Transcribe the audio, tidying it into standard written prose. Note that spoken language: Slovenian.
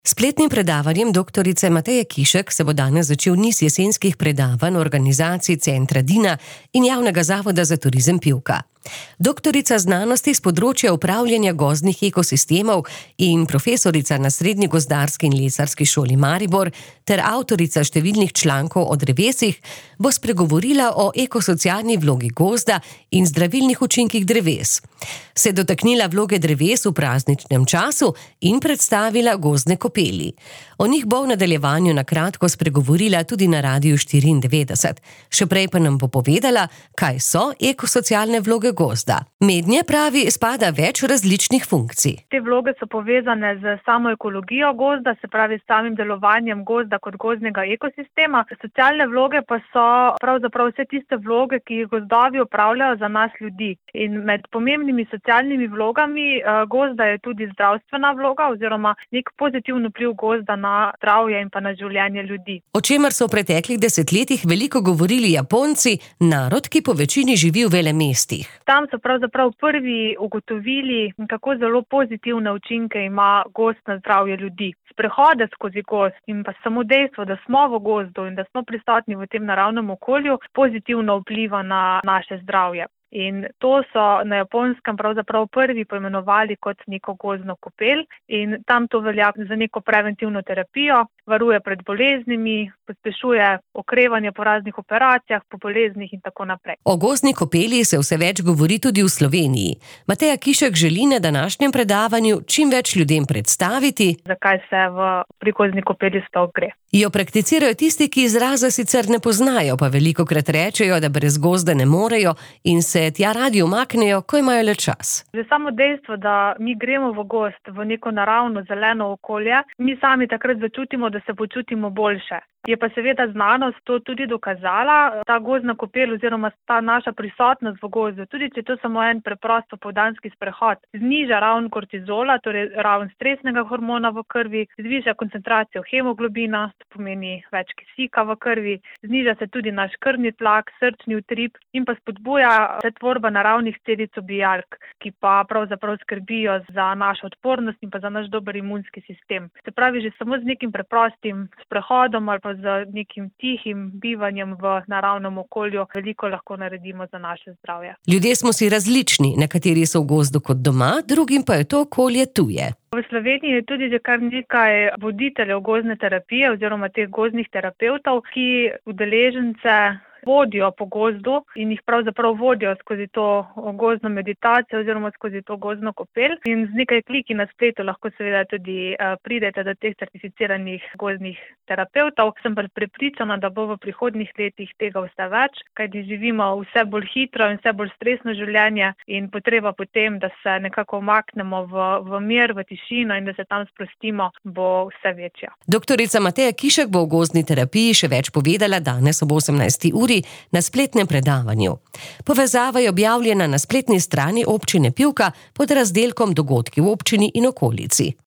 Spletnim predavanjem doktorice Mateje Kišek se bo danes začel niz jesenskih predavanj organizacij Centra Dina in Javnega zavoda za turizem Pivka. Doktorica znanosti s področja upravljanja gozdnih ekosistemov in profesorica na Srednji gozdarski in lesarski šoli Maribor ter avtorica številnih člankov o drevesih bo spregovorila o ekosocialni vlogi gozda in zdravilnih učinkih dreves. Se dotaknila vloge dreves v prazničnem času in predstavila gozdne kopeli. O njih bo v nadaljevanju na kratko spregovorila tudi na Radiu 94. Še prej pa nam bo povedala, kaj so ekosocialne vloge gozda. Mednje, pravi, spada več različnih funkcij. Te vloge so povezane z samo ekologijo gozda, se pravi s samim delovanjem gozda kot gozdnega ekosistema. Socialne vloge pa so pravzaprav vse tiste vloge, ki jih gozdovi opravljajo za nas ljudi. In med pomembnimi socialnimi vlogami gozda je tudi zdravstvena vloga oziroma nek pozitiven vpliv gozda na zdravje in pa na življenje ljudi. O čemer so v preteklih desetletjih veliko govorili Japonci, narod, ki po večini živi v velemestih. Tam so pravzaprav prvi ugotovili, kako zelo pozitivne učinke ima gozd na zdravje ljudi. Sprehode skozi gozd in pa samo dejstvo, da smo v gozdu in da smo prisotni v tem naravnem okolju, pozitivno vpliva na naše zdravje. In to so na Japonskem pravzaprav prvi poimenovali kot neko gozdno kopel in tam to velja za neko preventivno terapijo, varuje pred boleznimi, pospešuje okrevanje po raznih operacijah, po boleznih in tako naprej. O gozdni kopeli se vse več govori tudi v Sloveniji. Mateja Kišek želi na današnjem predavanju čim več ljudem predstaviti, zakaj se pri gozdni kopeli sploh gre. Jo prakticirajo tisti, ki izraza sicer ne poznajo, pa velikokrat rečejo, da brez gozda ne morejo in se tja radi umaknejo, ko imajo le čas. Že samo dejstvo, da mi gremo v gozd, v neko naravno zeleno okolje, mi sami takrat začutimo, da se počutimo boljše. Je pa seveda znanost to tudi dokazala, ta gozdna kopel oziroma ta naša prisotnost v gozdu, tudi če to samo en preprost popoldanski sprehod, zniža raven kortizola, torej raven stresnega hormona v krvi, zviša koncentracijo hemoglobina, to pomeni več kisika v krvi, zniža se tudi naš krvni tlak, srčni utrip in pa spodbuja tvorba naravnih celic ubijalk, ki pa pravzaprav skrbijo za našo odpornost in pa za naš dober imunski sistem. Se pravi, že samo z nekim preprostim sprehodom ali pa z nekim tihim bivanjem v naravnem okolju veliko lahko naredimo za naše zdravje. Ljudje smo si različni, nekateri so v gozdu kot doma, drugim pa je to okolje tuje. V Sloveniji je tudi že kar nekaj voditeljev gozdne terapije oziroma teh gozdnih terapevtov, ki udeležence vodijo po gozdu in jih pravzaprav vodijo skozi to gozdno meditacijo oziroma skozi to gozdno kopel. In z nekaj kliki na spletu lahko seveda tudi pridete do teh certificiranih gozdnih terapevtov. Sem pa prepričana, da bo v prihodnjih letih tega vse več, kajti živimo vse bolj hitro in vse bolj stresno življenje in potreba potem, da se nekako umaknemo v mir, v tišino in da se tam sprostimo, bo vse večja. Doktorica Mateja Kišek bo o gozdni terapiji še več povedala danes ob 18. uri na spletnem predavanju. Povezava je objavljena na spletni strani občine Pivka pod razdelkom Dogodki v občini in okolici.